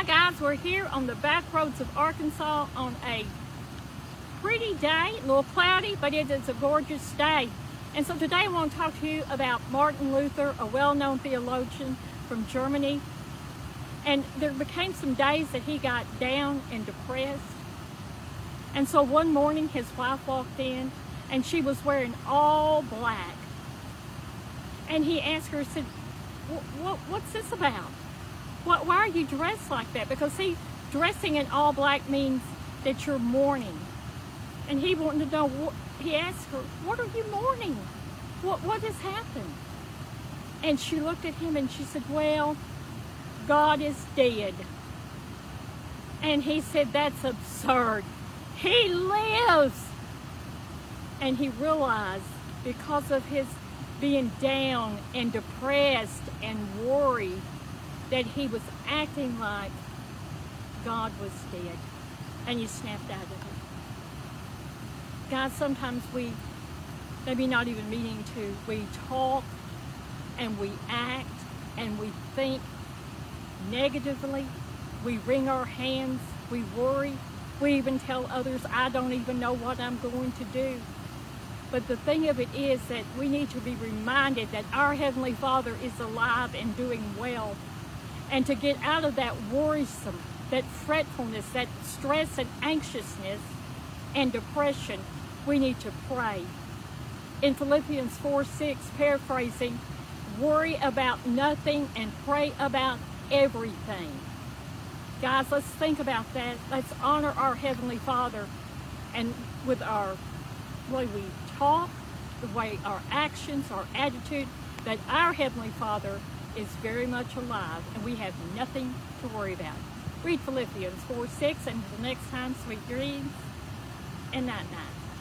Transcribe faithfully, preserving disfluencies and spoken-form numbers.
Hi guys, we're here on the back roads of Arkansas on a pretty day, a little cloudy, but it is a gorgeous day. And so today I want to talk to you about Martin Luther, a well-known theologian from Germany. And there became some days that he got down and depressed. And so one morning his wife walked in and she was wearing all black. And he asked her, he said, what, what's this about? What, why are you dressed like that? Because see, dressing in all black means that you're mourning. And he wanted to know, what, he asked her, what are you mourning? What, what has happened? And she looked at him and she said, well, God is dead. And he said, that's absurd. He lives. And he realized because of his being down and depressed and worried, that he was acting like God was dead. And you snapped out of it. Guys, sometimes we, maybe not even meaning to, we talk and we act and we think negatively. We wring our hands, we worry. We even tell others, I don't even know what I'm going to do. But the thing of it is that we need to be reminded that our Heavenly Father is alive and doing well. And to get out of that worrisome, that fretfulness, that stress and anxiousness and depression, we need to pray. In Philippians four six, paraphrasing, worry about nothing and pray about everything. Guys, let's think about that. Let's honor our Heavenly Father, and with our way we talk, the way our actions, our attitude, that our Heavenly Father is very much alive and we have nothing to worry about. Read Philippians four six, and until next time, sweet dreams and night night.